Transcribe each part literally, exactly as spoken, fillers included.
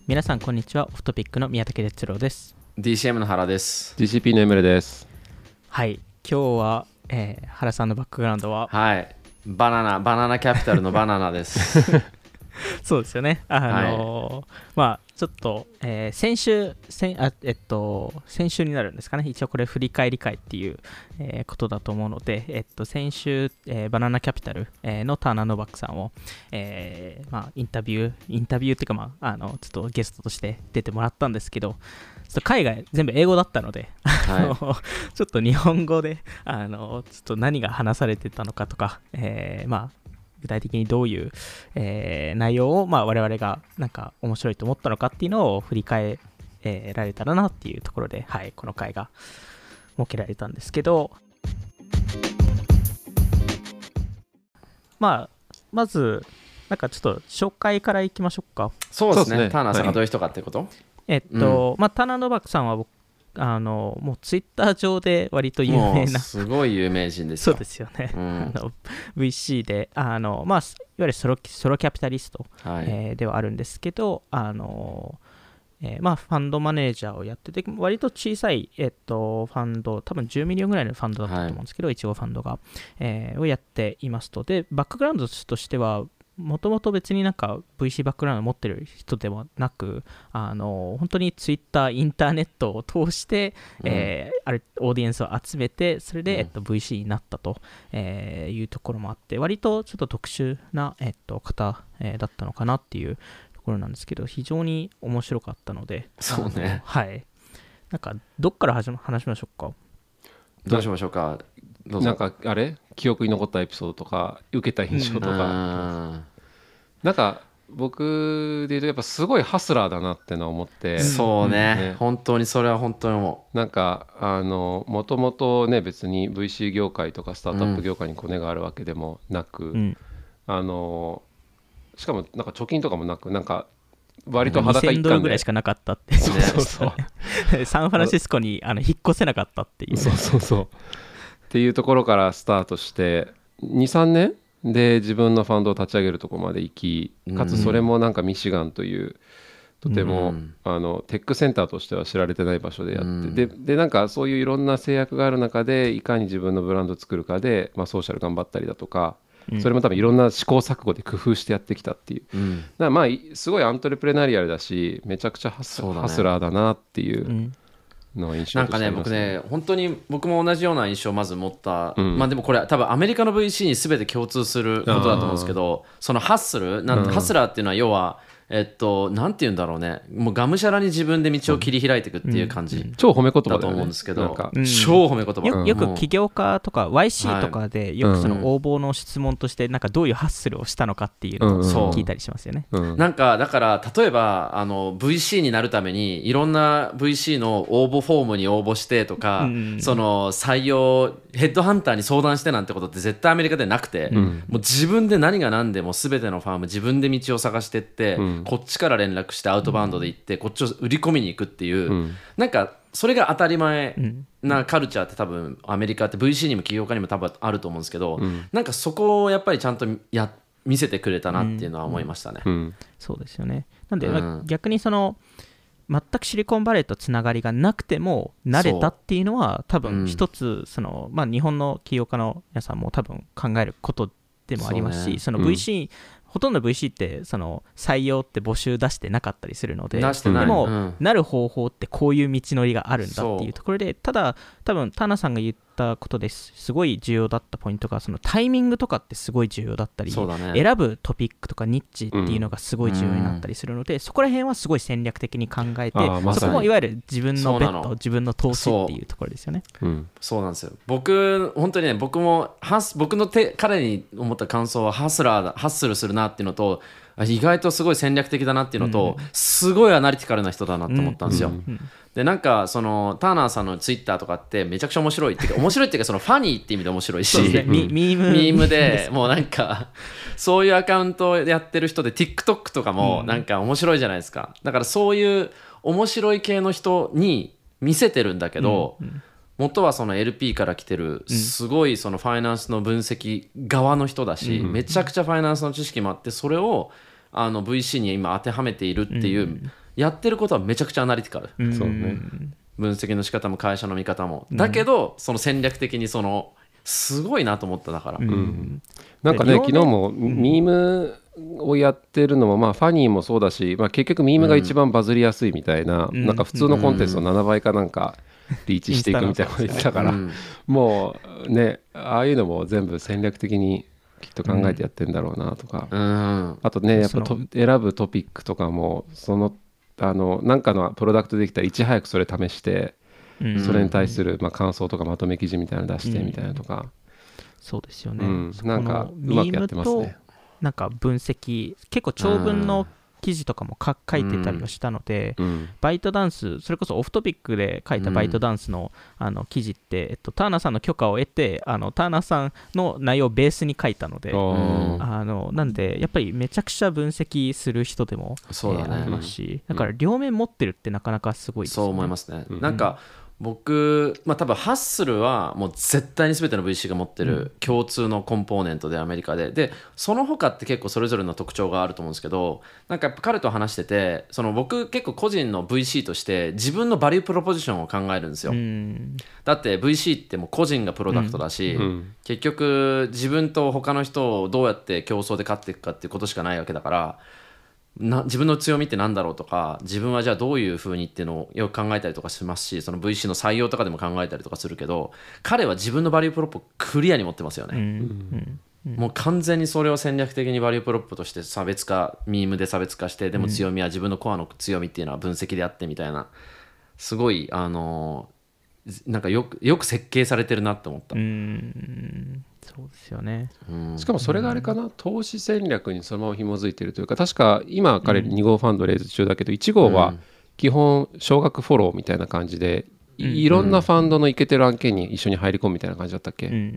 皆さんこんにちは。オフトピックの宮武哲郎です。 ディーシーエム の原です。 ジーシーピー のエムルです。 はい、今日は、えー、原さんのバックグラウンドははいバナナバナナキャピタルのバナナですそうですよね。あのーはい、まあちょっと、えー、先週先あ、えっと、先週になるんですかね。一応これ振り返り会っていう、えー、ことだと思うので、えっと、先週、えー、バナナキャピタル、えー、のターナー・ノバックさんを、えーまあ、インタビューインタビューっていうか、まあ、あのちょっとゲストとして出てもらったんですけど、ちょっと海外全部英語だったので、はい、ちょっと日本語であのちょっと何が話されてたのかとか、えー、まあ具体的にどういう、えー、内容を、まあ、我々がなんか面白いと思ったのかっていうのを振り返られたらなっていうところで、はい、この回が設けられたんですけど、まあまずなんかちょっと紹介からいきましょうか。 そうですね。そうですね。ターナーさんがどういう人かってこと、はい、 えっと、うん、まあターナー・ノバックさんは僕あのもうツイッター上で割と有名な、 すごい有名人ですよ。 そうですよね、うん、あの ブイシー であの、まあ、いわゆるソロ、ソロキャピタリスト、はい、えー、ではあるんですけど、あの、えーまあ、ファンドマネージャーをやってて、割と小さい、えっと、ファンド、多分じゅうミリオンぐらいのファンドだったと思うんですけど、はい、いち号ファンドが、えー、をやっていますと。でバックグラウンドとしてはもともと別になんか ブイシー バックグラウンドを持ってる人ではなく、あの本当にツイッター、インターネットを通して、うん、えー、あるオーディエンスを集めて、それで、うん、えっと、ブイシー になったと、えー、いうところもあって、割とちょっと特殊な、えっと、方、えー、だったのかなっていうところなんですけど、非常に面白かったので、 そうね、 はい、なんかどっから話しましょうか。 どうしましょうか。どうぞ。 なんかあれ記憶に残ったエピソードとか受けた印象とか、うん、なんか僕で言うとやっぱすごいハスラーだなってのは思って、 そうね、ね、本当にそれは本当に思う。なんかあのもともとね別に ブイシー 業界とかスタートアップ業界にコネがあるわけでもなく、うん、あのしかもなんか貯金とかもなく、なんか割と裸一貫でにせんドルぐらいしかなかったって、ね、 そうそうそうサンフランシスコにあの引っ越せなかったっていう、 そうそうそうっていうところからスタートして にさんねんで自分のファンドを立ち上げるところまで行き、かつそれもなんかミシガンというとても、うん、あのテックセンターとしては知られてない場所でやって、うん、で, でなんかそういういろんな制約がある中でいかに自分のブランドを作るかで、まあ、ソーシャル頑張ったりだとか、うん、それも多分いろんな試行錯誤で工夫してやってきたっていう、うん、だからまあすごいアントレプレナリアルだしめちゃくちゃハ ス,、ね、ハスラーだなっていう、うんの印象なんかね、僕ね、本当に僕も同じような印象をまず持った、うん、まあでもこれ多分アメリカの ブイシー に全て共通することだと思うんですけど、そのハッスルなん、うん、ハスラーっていうのは要はえっと、なんて言うんだろうね、もうがむしゃらに自分で道を切り開いていくっていう感じ、うんうん、 超褒め言葉だよね、 だと思うんですけど、 うん、 超褒め言葉、 よ, よく起業家とか ワイシー とかでよくその応募の質問としてなんかどういうハッスルをしたのかっていうのを聞いたりしますよね、 うんうん、なんかだから例えばあの ブイシー になるためにいろんな ブイシー の応募フォームに応募してとか、うん、その採用ヘッドハンターに相談してなんてことって絶対アメリカでなくて、うん、もう自分で何が何でも全てのファーム自分で道を探してって、うん、こっちから連絡してアウトバウンドで行ってこっちを売り込みに行くっていう、うん、なんかそれが当たり前なカルチャーって多分アメリカって ブイシー にも起業家にも多分あると思うんですけど、うん、なんかそこをやっぱりちゃんとや見せてくれたなっていうのは思いましたね、 うんうん、そうですよね。なんで、うん、逆にその全くシリコンバレーとつながりがなくても慣れたっていうのは多分一つその、まあ、日本の起業家の皆さんも多分考えることでもありますし、 そ,、ね、その ブイシー、うんほとんど ブイシー ってその採用って募集出してなかったりするので、 出してない、 でも、 うん、 なる方法ってこういう道のりがあるんだっていうところで、ただ多分タナさんが言ったことですすごい重要だったポイントがそのタイミングとかってすごい重要だったり、 そうだね、 選ぶトピックとかニッチっていうのがすごい重要になったりするので、うん、そこら辺はすごい戦略的に考えて、ま、そこもいわゆる自分のベッド自分の投資っていうところですよね。 そう、うん、そうなんですよ。僕本当にね、僕もハス僕の手彼に思った感想はハスラーだハッスルするなっていうのと、意外とすごい戦略的だなっていうのと、うん、すごいアナリティカルな人だなと思ったんですよ、うんうん、でなんかそのターナーさんのツイッターとかってめちゃくちゃ面白いっていうか面白いっていうかそのファニーって意味で面白いし、 ね、ミ, ミームミームでもうなんかそういうアカウントをやってる人で TikTok とかもなんか面白いじゃないですか。だからそういう面白い系の人に見せてるんだけど、うんうん、元はその エルピー から来てるすごいそのファイナンスの分析側の人だし、うん、めちゃくちゃファイナンスの知識もあって、それをあの ブイシー に今当てはめているっていう、うん、やってることはめちゃくちゃアナリティカル、 うん、そうね、 分析の仕方も会社の見方も、だけどその戦略的にそのすごいなと思った。だから、うんうん、 なんかね昨日もミームをやってるのも、まあ、ファニーもそうだし、まあ、結局ミームが一番バズりやすいみたいな、うん、なんか普通のコンテンツのななばいかなんかリーチしていくみたいなこと言ってたから、うん、もうねああいうのも全部戦略的にきっと考えてやってんだろうなとか、うん、あとねやっぱと選ぶトピックとかもそのあのなんかのプロダクトできたらいち早くそれ試して、うん、それに対する、まあ、感想とかまとめ記事みたいなの出してみたいなとか、うん、 そうですよね、 うん、なんかうまくやってますね。 なんか分析結構長文の記事とかも書いてたりはしたので、うん、バイトダンスそれこそオフトピックで書いたバイトダンスの、うん、あの記事って、えっと、ターナーさんの許可を得てあのターナーさんの内容をベースに書いたので、うん、あのなんでやっぱりめちゃくちゃ分析する人でも、 そうだね、 えー、ありますし、だから両面持ってるってなかなかすごいですね。 そう思いますね、うん、なんか僕、まあ、多分ハッスルはもう絶対に全ての ブイシー が持ってる共通のコンポーネントでアメリカで、でその他って結構それぞれの特徴があると思うんですけど、なんかやっぱ彼と話しててその僕結構個人の ブイシー として自分のバリュープロポジションを考えるんですよ。だって ブイシー ってもう個人がプロダクトだし、うん、結局自分と他の人をどうやって競争で勝っていくかっていうことしかないわけだから、な自分の強みって何だろうとか、自分はじゃあどういう風にっていうのをよく考えたりとかしますし、その ブイシー の採用とかでも考えたりとかするけど、彼は自分のバリュープロップをクリアに持ってますよね、うんうん、もう完全にそれを戦略的にバリュープロップとして差別化、ミームで差別化して、でも強みは自分のコアの強みっていうのは分析であってみたいな、すごいあのなんかよくよく設計されてるなって思った。 うーんそうですよね、 うん、しかもそれがあれかな、投資戦略にそのまま紐づいてるというか、確か今彼に号ファンドレイズ中だけど、いち号は基本少額フォローみたいな感じで、うん、いろんなファンドのイケてる案件に一緒に入り込むみたいな感じだったっけ、うんうん、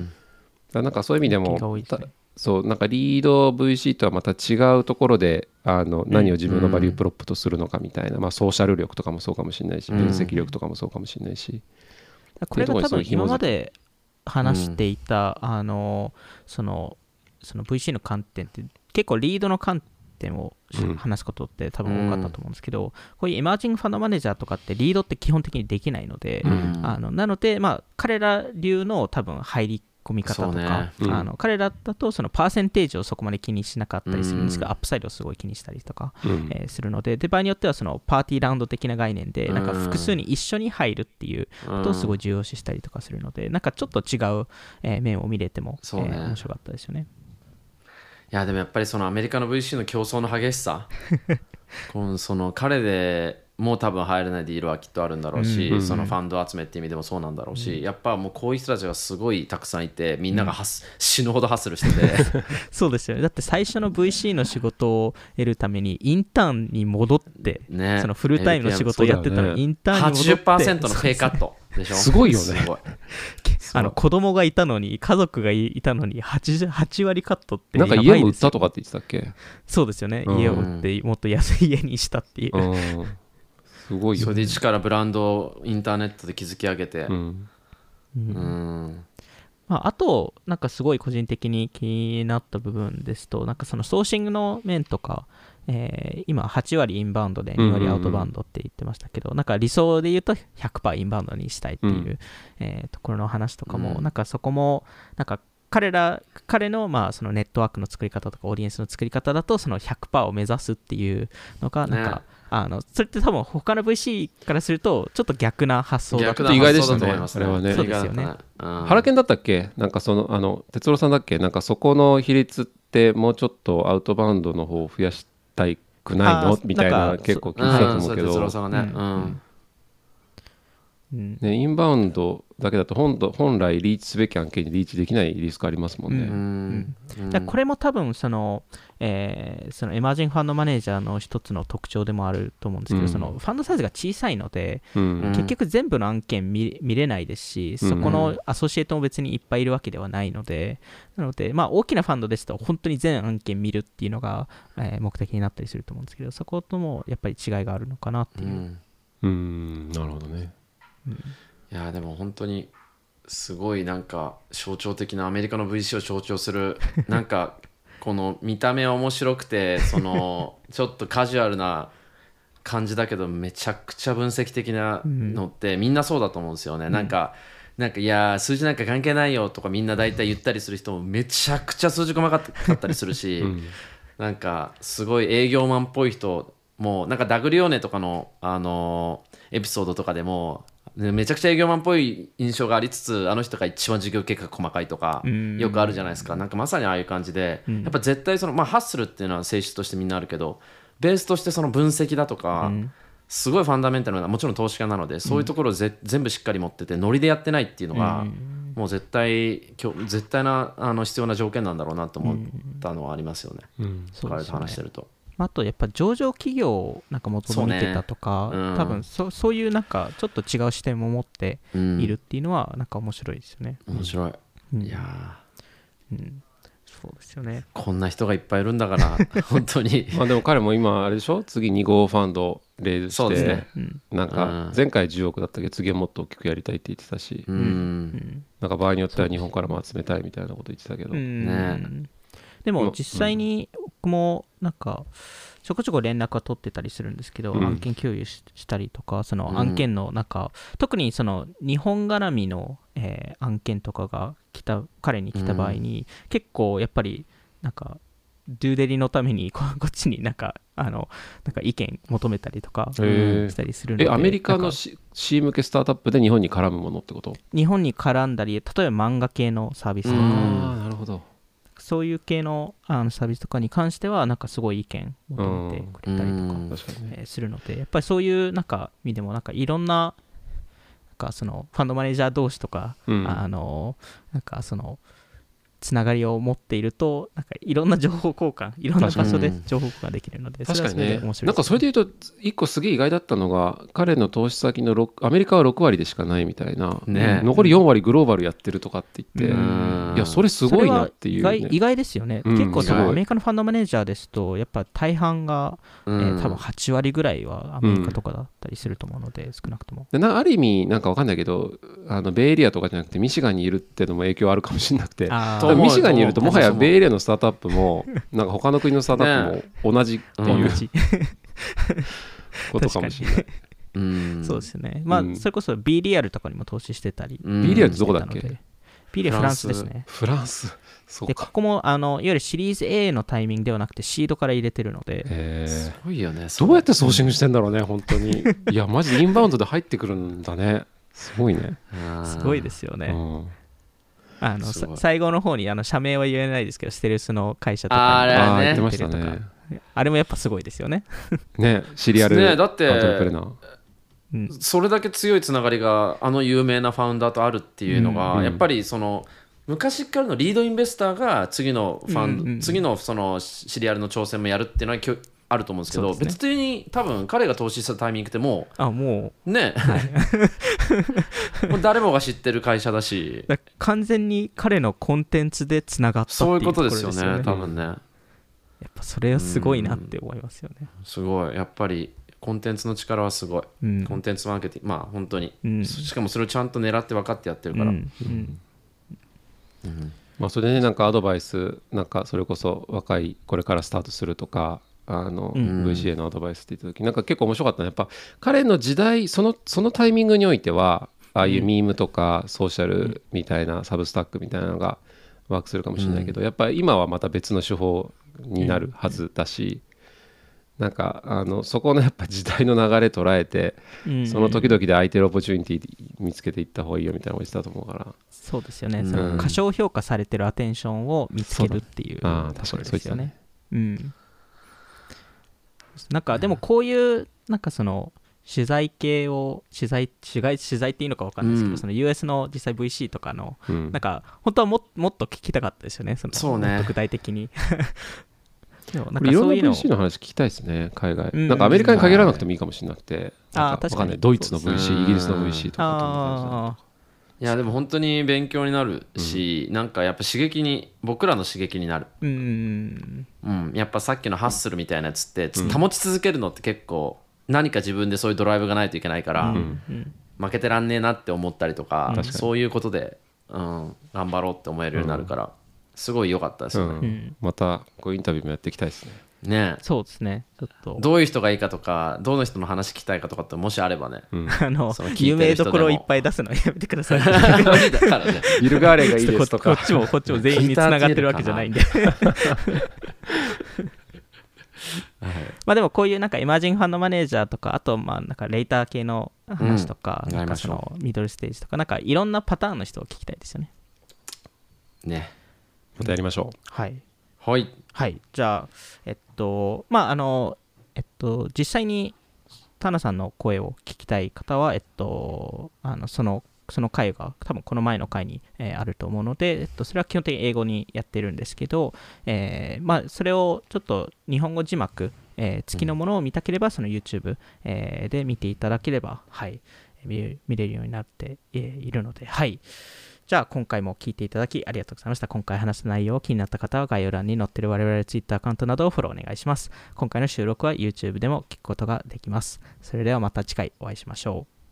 だなんかそういう意味でも、ね、そうなんかリード ブイシー とはまた違うところであの何を自分のバリュープロップとするのかみたいな、まあ、ソーシャル力とかもそうかもしれないし、分析力とかもそうかもしれないし、 これが多分今まで話していた、うん、あのそのその ブイシー の観点って結構リードの観点を話すことって多分多かったと思うんですけど、うん、こういうエマージングファンドマネージャーとかってリードって基本的にできないので、うん、あのなので、まあ、彼ら流の多分入り込み方とか、ねうん、あの彼らだとそのパーセンテージをそこまで気にしなかったりするんですが、うん、アップサイドをすごい気にしたりとか、うんえー、するので、で場合によってはそのパーティーラウンド的な概念でなんか複数に一緒に入るっていうことをすごい重要視したりとかするので、なんかちょっと違う、えー、面を見れても、ねえー、面白かったですよね。 いやでもやっぱりそのアメリカの ブイシー の競争の激しさこのその彼でもう多分入れないディールはきっとあるんだろうし、うんうんうん、そのファンド集めって意味でもそうなんだろうし、うん、やっぱもうこういう人たちがすごいたくさんいて、みんながハス、うん、死ぬほどハッスルしててそうですよね。だって最初の ブイシー の仕事を得るためにインターンに戻って、ね、そのフルタイムの仕事をやってたのにインターンに戻ってはちじゅっパーセント のペイカットでしょ。 すごいよね。 すごいあの子供がいたのに家族がいたのに はち, はち割カットってなんか家を売ったとかって言ってたっけ。 そうですよね、うん、家を売ってもっと安い家にしたっていう、 うんすごいよね。 それで一からブランドをインターネットで築き上げて、うんうんまあ、あとなんかすごい個人的に気になった部分ですと、なんかそのソーシングの面とか、えー、今はち割インバウンドでに割アウトバウンドって言ってましたけど、うんうんうん、なんか理想で言うと ひゃくパーセント インバウンドにしたいっていう、うんえー、ところの話とかも、うん、なんかそこもなんか彼ら彼のまあそのネットワークの作り方とかオーディエンスの作り方だとその ひゃくパーセント を目指すっていうのがなんか、ね、あのそれって多分他の ブイシー からするとちょっと逆な発想だった。 意外でしたね。それはね。 そうですよね。 原研だったっけ？なんかそのあの哲郎さんだっけ？なんかそこの比率ってもうちょっとアウトバウンドの方を増やしたくないのみたいな結構聞いてたと思うけど。 哲郎さんがね。うんうんね、インバウンドだけだと 本, 本来リーチすべき案件にリーチできないリスクありますもんね。 うんうん、だこれも多分その、えー、そのエマージングファンドマネージャーの一つの特徴でもあると思うんですけど、うん、そのファンドサイズが小さいので、うん、結局全部の案件 見, 見れないですし、そこのアソシエイトも別にいっぱいいるわけではないので、なので、まあ、大きなファンドですと本当に全案件見るっていうのが、えー、目的になったりすると思うんですけど、そこともやっぱり違いがあるのかなっていう。うん、 うんなるほどね。 うん、いやでも本当にすごいなんか象徴的なアメリカの ブイシー を象徴するなんかこの見た目は面白くてそのちょっとカジュアルな感じだけどめちゃくちゃ分析的なのってみんなそうだと思うんですよね、うん、なんかなんかいや数字なんか関係ないよとかみんな大体言ったりする人もめちゃくちゃ数字細かかったりするし、うん、なんかすごい営業マンっぽい人もなんかダグリオーネとかの、あのー、エピソードとかでもめちゃくちゃ営業マンっぽい印象がありつつあの人が一番事業計画が細かいとかよくあるじゃないですか。なんかまさにああいう感じで、うん、やっぱ絶対その、まあ、ハッスルっていうのは性質としてみんなあるけどベースとしてその分析だとか、うん、すごいファンダメンタルなもちろん投資家なのでそういうところをぜ、うん、全部しっかり持っててノリでやってないっていうのが、うん、もう絶対絶対なあの必要な条件なんだろうなと思ったのはありますよね、うん、彼と話してると。 あとやっぱ上場企業をなんか元々見てたとか、ね、うん、多分 そ, そういうなんかちょっと違う視点も持っているっていうのはなんか面白いですよね、 うん、面白い、うん、いやー、うん、そうですよね。 こんな人がいっぱいいるんだから本当にまあでも彼も今あれでしょ、次に号ファンドレイズしてそうですね、なんか前回じゅうおくだったけど次はもっと大きくやりたいって言ってたし、うん、なんか場合によっては日本からも集めたいみたいなこと言ってたけど、うん、 ね、でも実際に僕もなんかちょこちょこ連絡は取ってたりするんですけど、うん、案件共有 し, したりとかその案件のなんか、うん、特にその日本絡みの、えー、案件とかが来た彼に来た場合に、うん、結構やっぱりなんかドゥーデリのためにこっちになんかあのなんか意見求めたりとかしたりするので、 えアメリカの C, C 向けスタートアップで日本に絡むものってこと？ 日本に絡んだり例えば漫画系のサービスとか、 あなるほど、 そういう系 の, あのサービスとかに関してはなんかすごい意見を求めてくれたりとか、うんえー、するのでやっぱりそういうなんか意味でもなんかいろん な, なんかそのファンドマネージャー同士とか、うん、あのなんかそのつながりを持っているとなんかいろんな情報交換いろんな場所で情報交換できるので、 確かにね、なんかそれで言うと一個すげえ意外だったのが彼の投資先のアメリカはろくわりでしかないみたいな、ね、残りよんわりグローバルやってるとかって言って、うん、いやそれすごいなっていう、ね、 意外、意外ですよね、うん、結構そのアメリカのファンドマネージャーですとやっぱ大半が、うんえー、多分はちわりぐらいはアメリカとかだったりすると思うので、うん、少なくともでなある意味なんか分かんないけどあのベイエリアとかじゃなくてミシガンにいるっていうのも影響あるかもしれなくてミシガンにいるともはやベイエリアのスタートアップもなんか他の国のスタートアップも同じっていう、ね、ことかもしれないうん、そうですね、まあ、うん、それこそ B リアルとかにも投資してたり、 うん、B リアルってどこだっけ？ B リアルフランスですね。 フランスそうか。 でここもあのいわゆるシリーズ A のタイミングではなくてシードから入れてるので、 へすごいよね。 どうやってソーシングしてんだろうね本当にいやマジでインバウンドで入ってくるんだね、すごいねすごいですよね、うんあの最後の方にあの社名は言えないですけどステルスの会社とかあれ、ね、 あ言ってましたね。 あれもやっぱすごいですよねねシリアルねだってアウトプレナー、 うん、それだけ強いつながりがあの有名なファウンダーとあるっていうのが、うん、やっぱりその昔からのリードインベスターが次のファン、うんうん、次のそのシリアルの挑戦もやるっていうのはあると思うんですけど、ね、別に多分彼が投資したタイミングってもうあもうね、はい、もう誰もが知ってる会社だしだ完全に彼のコンテンツでつながったっていうところですよね。 そういうことですよね多分ね。 やっぱそれはすごいなって思いますよね。 すごいやっぱりコンテンツの力はすごい、うん、コンテンツマーケティングまあ本当に、うん、しかもそれをちゃんと狙って分かってやってるから、うんうんうんまあ、それでねなんかアドバイスなんかそれこそ若いこれからスタートするとかあの、うん、ブイシーエー のアドバイスって言った時なんか結構面白かったね。やっぱ彼の時代その、そのタイミングにおいてはああいうミームとかソーシャルみたいなサブスタックみたいなのがワークするかもしれないけど、うん、やっぱり今はまた別の手法になるはずだし、なんかあのそこのやっぱ時代の流れ捉えて、うん、その時々で空いてるオポチュニティ見つけていった方がいいよみたいなこと言ってたと思うから。 そうですよね、うん、その過小評価されてるアテンションを見つけるっていうところですよね。うん、なんかでもこういうなんかその取材系を取材取材取材っていいのか分かんないですけど、うん、その ユーエス の実際 ブイシー とかの、うん、なんか本当は も, もっと聞きたかったですよね。そのそうね、 もっと具体的にでもなんかそういうのいろんな ブイシー の話聞きたいですね海外、うん、なんかアメリカに限らなくてもいいかもしれなくて、なんか分かんないドイツの ブイシー、イギリスの ブイシー とかどんな感じ。 いやでも本当に勉強になるし、うん、なんかやっぱ刺激に僕らの刺激になる、うんうん、やっぱさっきのハッスルみたいなやつって、うん、保ち続けるのって結構何か自分でそういうドライブがないといけないから、うん、負けてらんねえなって思ったりとか、うん、そういうことで、うん、頑張ろうって思えるようになるから、 すごい良かったですよね、 うん、またこうインタビューもやっていきたいですね。 ね。 そうですね。ちょっとどういう人がいいかとか、どの人の話聞きたいかとかってもしあればね、 うん、 あのその聞いて有名る人でもどころをいっぱい出すのやめてください。 だからねビルガーレがいいですとかこっちもこっちも全員につながってるわけじゃないんで。 はい、 まあでもこういうなんかエマージングファンドマネージャーとか、あとまあなんかレーター系の話とか、 うん、 なんかそのミドルステージとか、なんかいろんなパターンの人を聞きたいですよね。 ね。 またやりましょう。 はいはいはい。じゃあえっとまああのえっと実際にタナさんの声を聞きたい方はえっとあのそのその回が多分この前の回に、えー、あると思うので、えっと、それは基本的に英語にやってるんですけど、えーまあ、それをちょっと日本語字幕、えー、付きのものを見たければ、その YouTube、えー、で見ていただければ、はい、見, 見れるようになって、えー、いるので、はい。じゃあ今回も聞いていただきありがとうございました。今回話した内容気になった方は概要欄に載っている我々の Twitter アカウントなどをフォローお願いします。今回の収録は YouTube でも聞くことができます。それではまた次回お会いしましょう。